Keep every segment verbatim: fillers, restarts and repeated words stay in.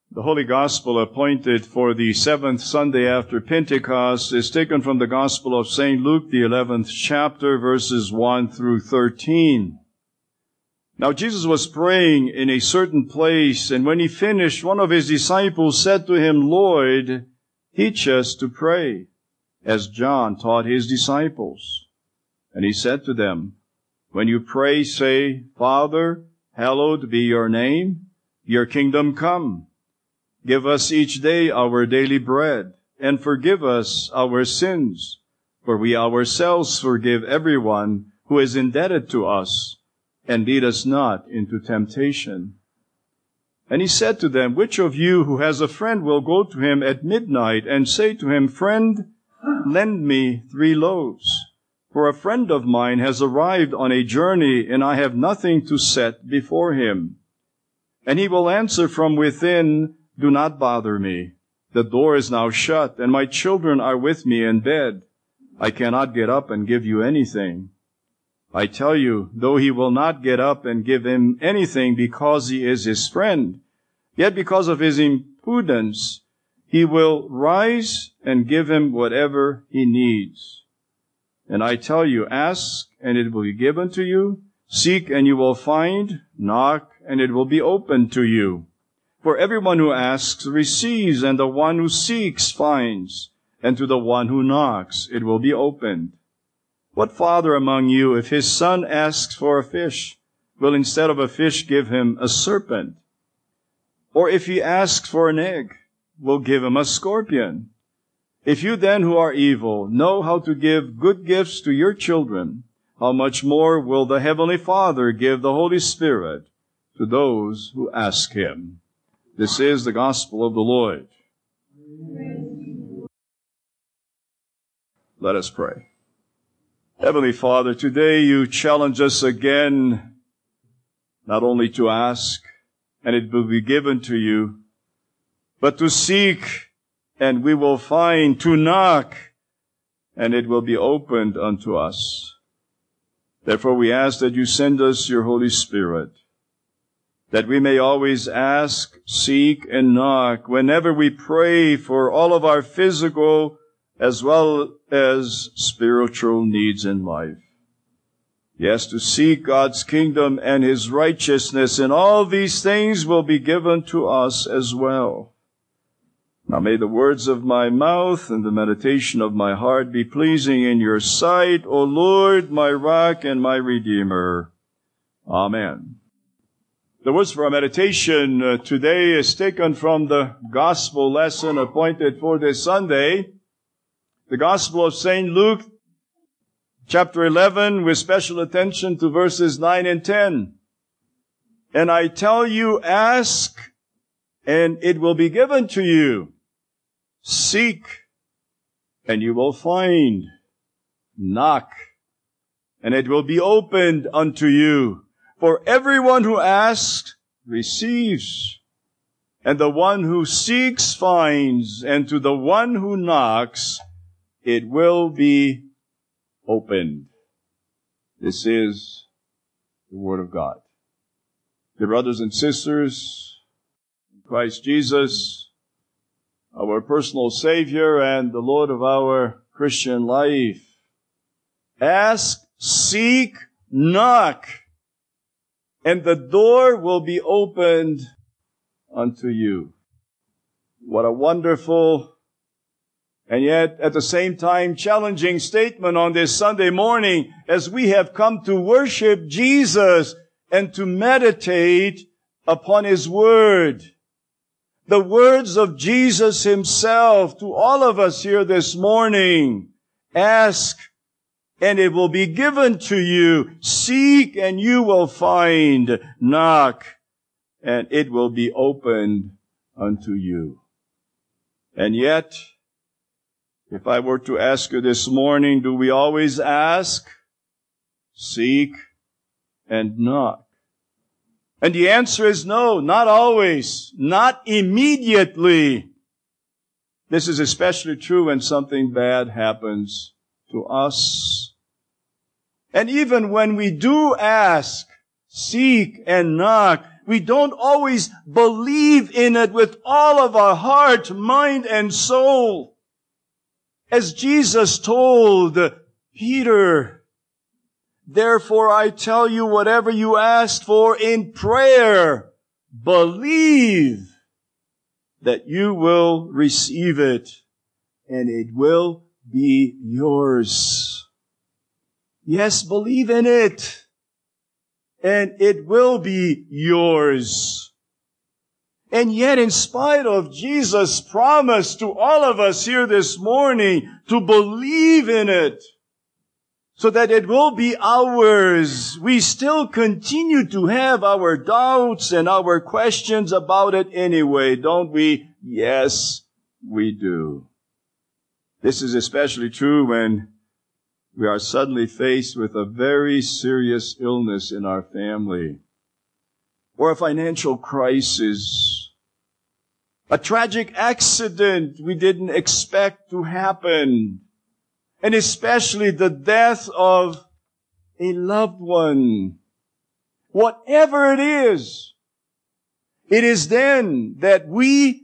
The Holy Gospel appointed for the seventh Sunday after Pentecost is taken from the Gospel of Saint Luke, the eleventh chapter, verses one through thirteen. Now Jesus was praying in a certain place, and when he finished, one of his disciples said to him, "Lord, teach us to pray, as John taught his disciples." And he said to them, "When you pray, say, 'Father, hallowed be your name, your kingdom come. Give us each day our daily bread, and forgive us our sins, for we ourselves forgive everyone who is indebted to us, and lead us not into temptation.'" And he said to them, "Which of you who has a friend will go to him at midnight and say to him, 'Friend, lend me three loaves, for a friend of mine has arrived on a journey, and I have nothing to set before him?' And he will answer from within, 'Do not bother me. The door is now shut, and my children are with me in bed. I cannot get up and give you anything.' I tell you, though he will not get up and give him anything because he is his friend, yet because of his impudence, he will rise and give him whatever he needs. And I tell you, ask, and it will be given to you. Seek, and you will find. Knock, and it will be opened to you. For everyone who asks receives, and the one who seeks finds, and to the one who knocks it will be opened. What father among you, if his son asks for a fish, will instead of a fish give him a serpent? Or if he asks for an egg, will give him a scorpion? If you then who are evil know how to give good gifts to your children, how much more will the Heavenly Father give the Holy Spirit to those who ask him?" This is the gospel of the Lord. Let us pray. Heavenly Father, today you challenge us again, not only to ask, and it will be given to you, but to seek, and we will find, to knock, and it will be opened unto us. Therefore we ask that you send us your Holy Spirit, that we may always ask, seek, and knock whenever we pray for all of our physical as well as spiritual needs in life. Yes, to seek God's kingdom and his righteousness, and all these things will be given to us as well. Now may the words of my mouth and the meditation of my heart be pleasing in your sight, O Lord, my rock and my redeemer. Amen. The words for our meditation uh, today is taken from the gospel lesson appointed for this Sunday, the Gospel of Saint Luke, chapter eleven, with special attention to verses nine and ten. "And I tell you, ask, and it will be given to you. Seek, and you will find. Knock, and it will be opened unto you. For everyone who asks receives, and the one who seeks finds, and to the one who knocks it will be opened." This is the Word of God. Dear brothers and sisters, in Christ Jesus, our personal Savior and the Lord of our Christian life, ask, seek, knock, and the door will be opened unto you. What a wonderful and yet at the same time challenging statement on this Sunday morning as we have come to worship Jesus and to meditate upon his word. The words of Jesus himself to all of us here this morning. Ask, and it will be given to you. Seek, and you will find. Knock, and it will be opened unto you. And yet, if I were to ask you this morning, do we always ask, seek, and knock? And the answer is no, not always, not immediately. This is especially true when something bad happens to us. And even when we do ask, seek, and knock, we don't always believe in it with all of our heart, mind, and soul. As Jesus told Peter, therefore I tell you, whatever you ask for in prayer, believe that you will receive it, and it will be yours. Yes, believe in it, and it will be yours. And yet, in spite of Jesus' promise to all of us here this morning to believe in it, so that it will be ours, we still continue to have our doubts and our questions about it anyway, don't we? Yes, we do. This is especially true when we are suddenly faced with a very serious illness in our family, or a financial crisis, a tragic accident we didn't expect to happen, and especially the death of a loved one. Whatever it is, it is then that we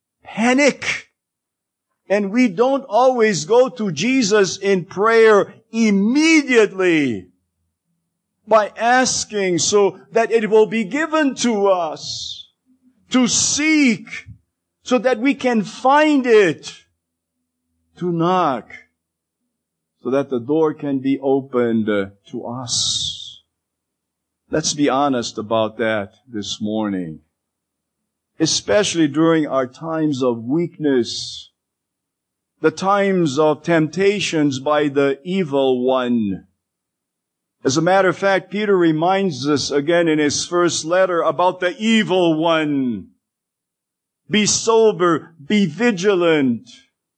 panic, and we don't always go to Jesus in prayer immediately by asking so that it will be given to us, to seek so that we can find it, to knock so that the door can be opened to us. Let's be honest about that this morning, especially during our times of weakness, the times of temptations by the evil one. As a matter of fact, Peter reminds us again in his first letter about the evil one. Be sober, be vigilant.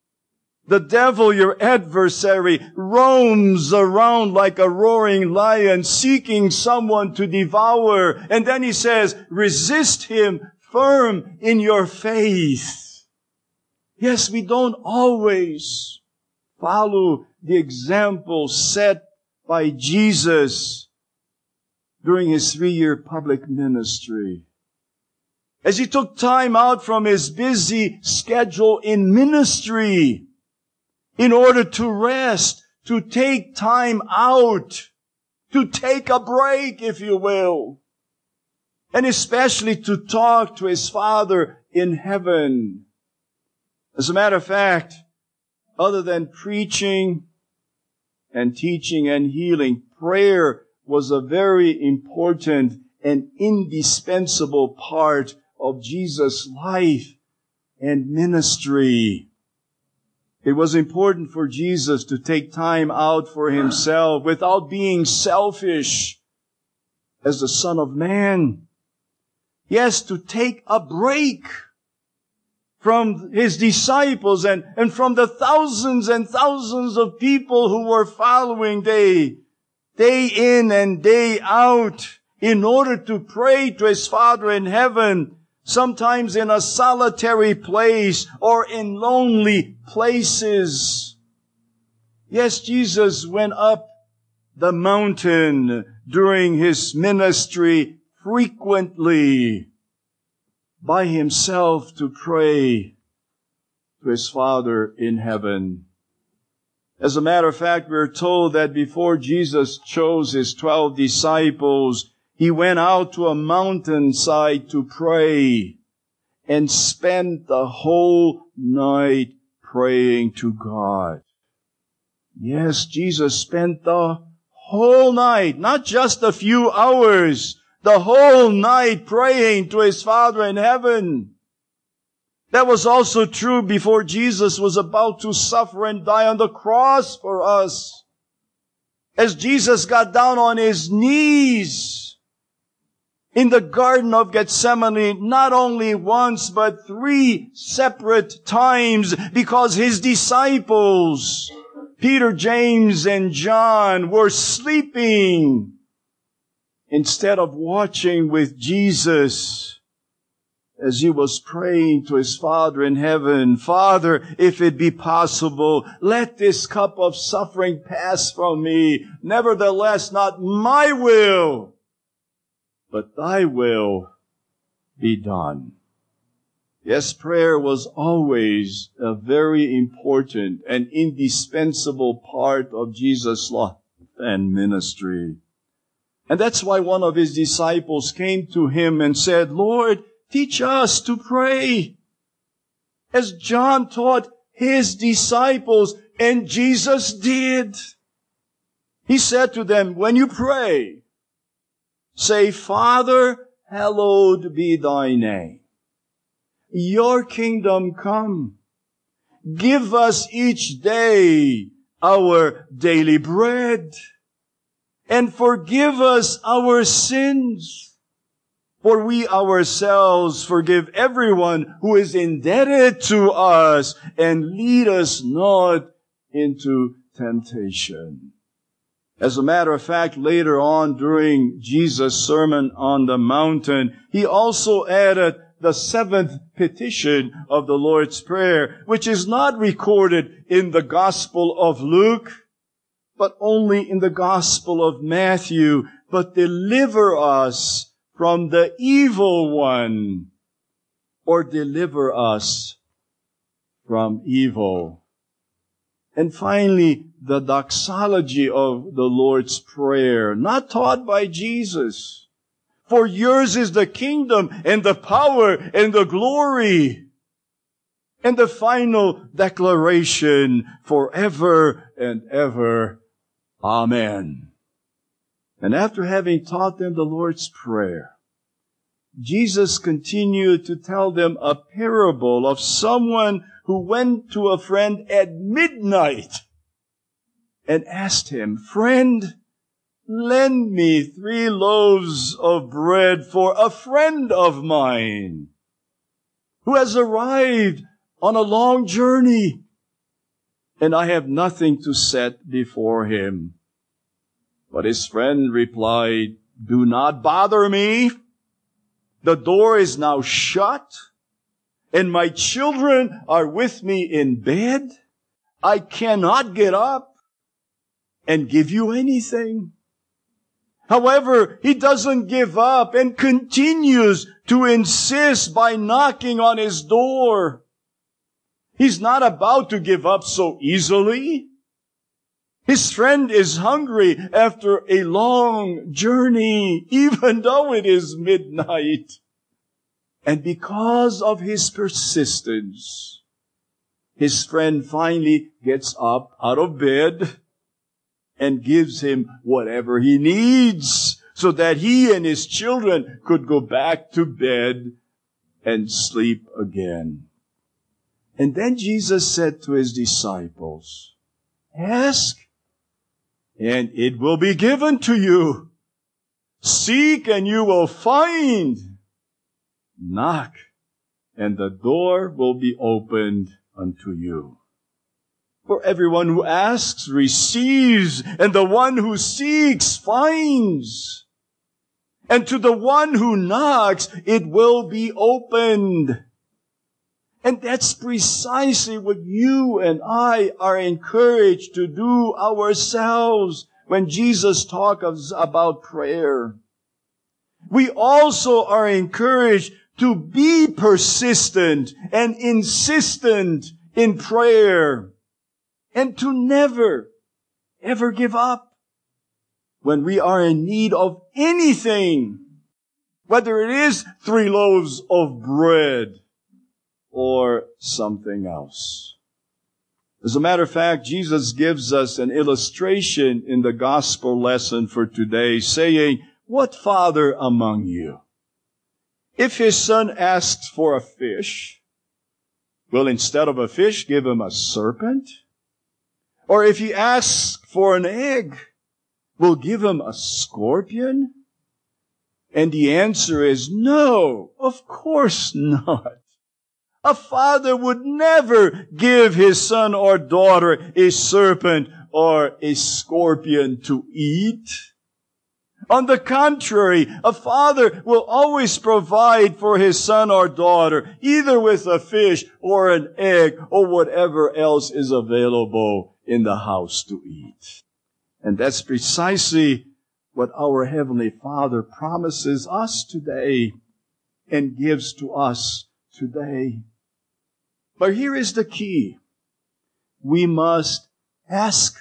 The devil, your adversary, roams around like a roaring lion, seeking someone to devour. And then he says, resist him firm in your faith. Yes, we don't always follow the example set by Jesus during his three-year public ministry. As he took time out from his busy schedule in ministry in order to rest, to take time out, to take a break, if you will, and especially to talk to his Father in heaven. As a matter of fact, other than preaching and teaching and healing, prayer was a very important and indispensable part of Jesus' life and ministry. It was important for Jesus to take time out for himself without being selfish as the Son of Man. Yes, to take a break from his disciples and, and from the thousands and thousands of people who were following day, day in and day out in order to pray to his Father in heaven, sometimes in a solitary place or in lonely places. Yes, Jesus went up the mountain during his ministry frequently by himself to pray to his Father in heaven. As a matter of fact, we're told that before Jesus chose his twelve disciples, he went out to a mountainside to pray and spent the whole night praying to God. Yes, Jesus spent the whole night, not just a few hours, the whole night praying to his Father in heaven. That was also true before Jesus was about to suffer and die on the cross for us. As Jesus got down on his knees in the Garden of Gethsemane, not only once, but three separate times, because his disciples, Peter, James, and John, were sleeping instead of watching with Jesus as he was praying to his Father in heaven. Father, if it be possible, let this cup of suffering pass from me. Nevertheless, not my will, but thy will be done. Yes, prayer was always a very important and indispensable part of Jesus' life and ministry. And that's why one of his disciples came to him and said, "Lord, teach us to pray, as John taught his disciples," and Jesus did. He said to them, "When you pray, say, 'Father, hallowed be thy name. Your kingdom come. Give us each day our daily bread. And forgive us our sins. For we ourselves forgive everyone who is indebted to us. And lead us not into temptation.'" As a matter of fact, later on during Jesus' Sermon on the Mountain, he also added the seventh petition of the Lord's Prayer, which is not recorded in the Gospel of Luke, but only in the Gospel of Matthew. "But deliver us from the evil one," or "deliver us from evil." And finally, the doxology of the Lord's Prayer, not taught by Jesus. "For yours is the kingdom and the power and the glory." And the final declaration, "Forever and ever. Amen." And after having taught them the Lord's Prayer, Jesus continued to tell them a parable of someone who went to a friend at midnight and asked him, "Friend, lend me three loaves of bread for a friend of mine who has arrived on a long journey, and I have nothing to set before him." But his friend replied, "Do not bother me. The door is now shut, and my children are with me in bed. I cannot get up and give you anything." However, he doesn't give up and continues to insist by knocking on his door. He's not about to give up so easily. His friend is hungry after a long journey, even though it is midnight. And because of his persistence, his friend finally gets up out of bed and gives him whatever he needs so that he and his children could go back to bed and sleep again. And then Jesus said to his disciples, "Ask, and it will be given to you. Seek, and you will find. Knock, and the door will be opened unto you. For everyone who asks receives, and the one who seeks finds. And to the one who knocks, it will be opened." And that's precisely what you and I are encouraged to do ourselves when Jesus talks about prayer. We also are encouraged to be persistent and insistent in prayer, and to never, ever give up when we are in need of anything, whether it is three loaves of bread or something else. As a matter of fact, Jesus gives us an illustration in the gospel lesson for today, saying, "What father among you, if his son asks for a fish, will instead of a fish give him a serpent? Or if he asks for an egg, will give him a scorpion?" And the answer is no, of course not. A father would never give his son or daughter a serpent or a scorpion to eat. On the contrary, a father will always provide for his son or daughter, either with a fish or an egg or whatever else is available in the house to eat. And that's precisely what our Heavenly Father promises us today and gives to us today. But here is the key. We must ask.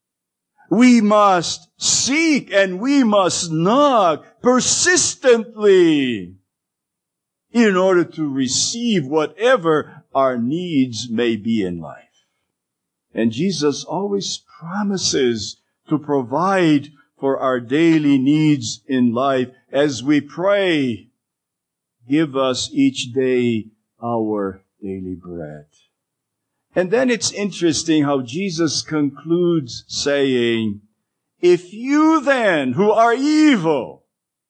We must seek and we must knock persistently in order to receive whatever our needs may be in life. And Jesus always promises to provide for our daily needs in life as we pray, give us each day our daily bread. And then it's interesting how Jesus concludes saying, if you then, who are evil,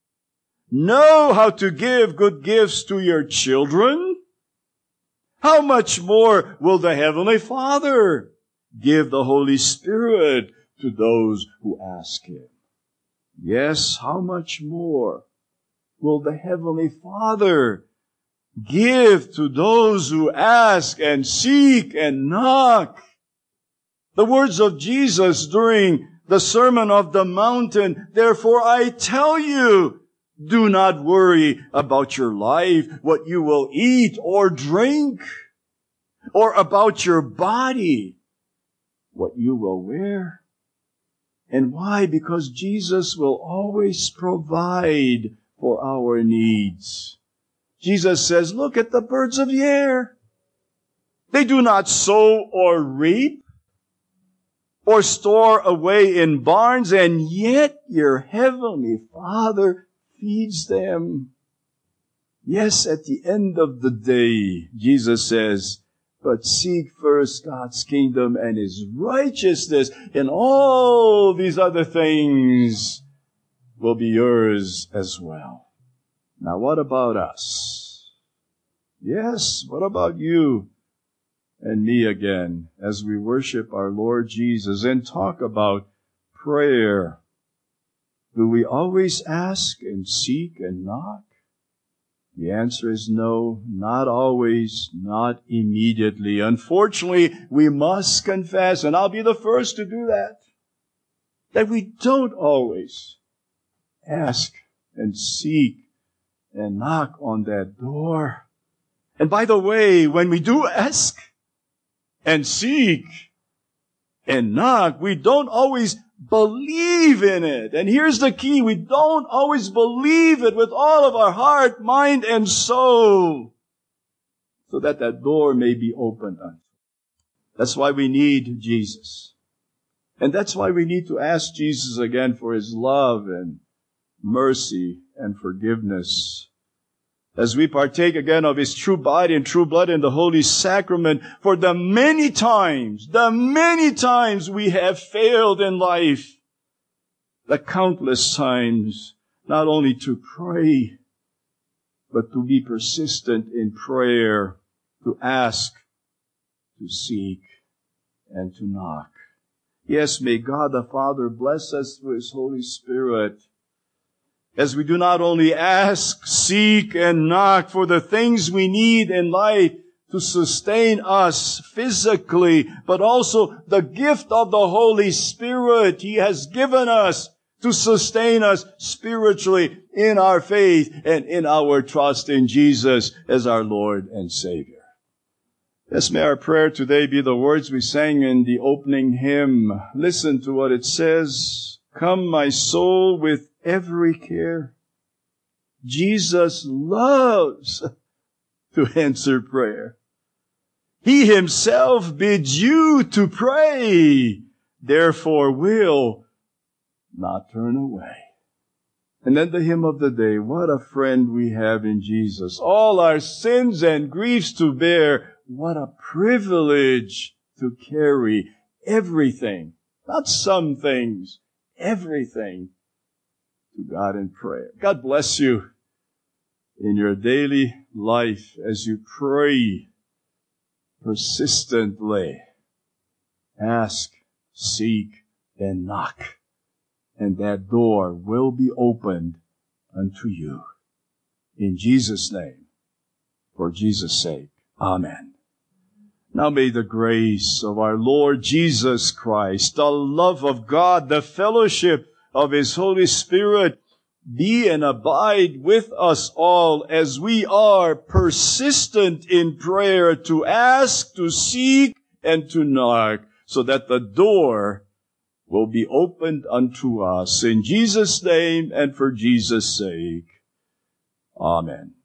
know how to give good gifts to your children, how much more will the Heavenly Father give the Holy Spirit to those who ask Him? Yes, how much more will the Heavenly Father give to those who ask and seek and knock? The words of Jesus during the Sermon of the Mountain, therefore I tell you, do not worry about your life, what you will eat or drink, or about your body, what you will wear. And why? Because Jesus will always provide for our needs. Jesus says, look at the birds of the air. They do not sow or reap or store away in barns, and yet your heavenly Father feeds them. Yes, at the end of the day, Jesus says, but seek first God's kingdom and His righteousness, and all these other things will be yours as well. Now, what about us? Yes, what about you and me again as we worship our Lord Jesus and talk about prayer? Do we always ask and seek and knock? The answer is no, not always, not immediately. Unfortunately, we must confess, and I'll be the first to do that, that we don't always ask and seek and knock on that door. And by the way, when we do ask and seek and knock, we don't always believe in it. And here's the key. We don't always believe it with all of our heart, mind, and soul, so that that door may be opened unto us. That's why we need Jesus. And that's why we need to ask Jesus again for His love and mercy and forgiveness. As we partake again of His true body and true blood in the Holy Sacrament, for the many times, the many times we have failed in life, the countless times, not only to pray, but to be persistent in prayer, to ask, to seek, and to knock. Yes, may God the Father bless us through His Holy Spirit, as we do not only ask, seek, and knock for the things we need in life to sustain us physically, but also the gift of the Holy Spirit He has given us to sustain us spiritually in our faith and in our trust in Jesus as our Lord and Savior. Yes, may our prayer today be the words we sang in the opening hymn. Listen to what it says. Come, my soul, with every care. Jesus loves to answer prayer. He Himself bids you to pray, therefore will not turn away. And then the hymn of the day, what a friend we have in Jesus. All our sins and griefs to bear. What a privilege to carry everything, not some things, everything to God in prayer. God bless you in your daily life as you pray persistently. Ask, seek, and knock, and that door will be opened unto you. In Jesus' name, for Jesus' sake, amen. Now may the grace of our Lord Jesus Christ, the love of God, the fellowship of His Holy Spirit be and abide with us all as we are persistent in prayer to ask, to seek, and to knock, so that the door will be opened unto us. In Jesus' name and for Jesus' sake. Amen.